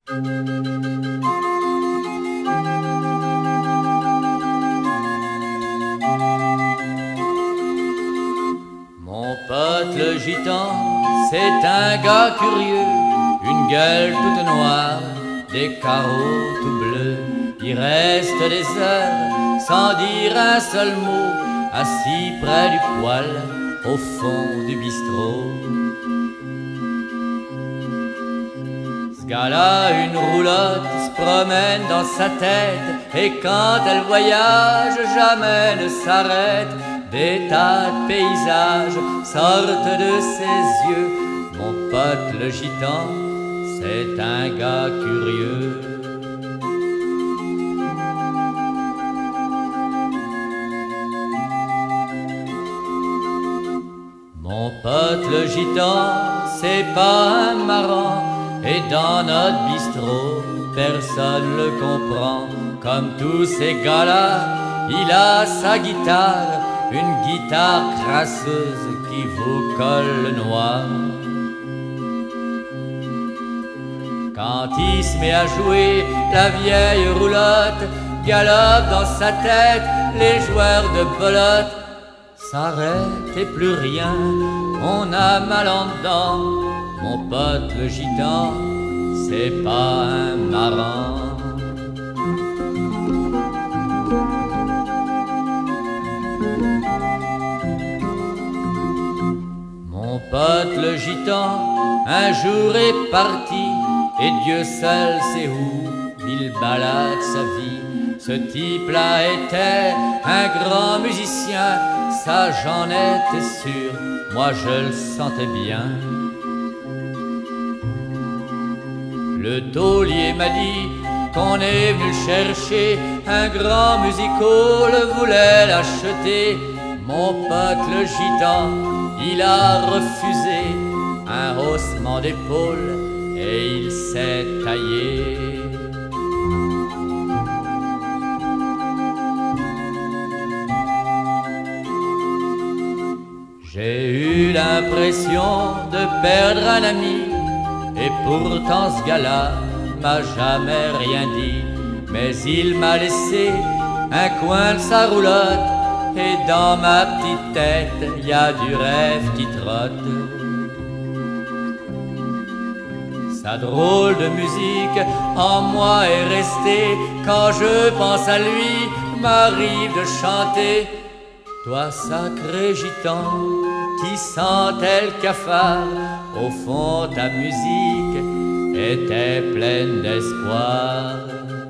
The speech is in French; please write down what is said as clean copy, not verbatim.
Mon pote le gitan, c'est un gars curieux, une gueule toute noire, des carreaux tout bleus. Il reste des heures sans dire un seul mot, assis près du poêle au fond du bistrot. Ce gars-là, une roulotte se promène dans sa tête, et quand elle voyage, jamais ne s'arrête. Des tas de paysages sortent de ses yeux. Mon pote le gitan, c'est un gars curieux. Mon pote le gitan, c'est pas un marrant, et dans notre bistrot, personne le comprend. Comme tous ces gars-là, il a sa guitare, une guitare crasseuse qui vous colle le noir. Quand il se met à jouer, la vieille roulotte galope dans sa tête, les joueurs de belote s'arrêtent et plus rien, on a mal en dedans. Mon pote le gitan, c'est pas un marrant. Mon pote le gitan, un jour est parti, et Dieu seul sait où il balade sa vie. Ce type-là était un grand musicien, ça j'en étais sûr, moi je le sentais bien. Le taulier m'a dit qu'on est venu le chercher, un grand musico le voulait l'acheter. Mon pote le gitan, il a refusé, un haussement d'épaule, et il s'est taillé. J'ai eu l'impression de perdre un ami, et pourtant ce gars-là m'a jamais rien dit. Mais il m'a laissé un coin de sa roulotte, et dans ma petite tête, y a du rêve qui trotte. Sa drôle de musique en moi est restée, quand je pense à lui, m'arrive de chanter. Toi sacré gitan, qui sentait le cafard, au fond ta musique était pleine d'espoir.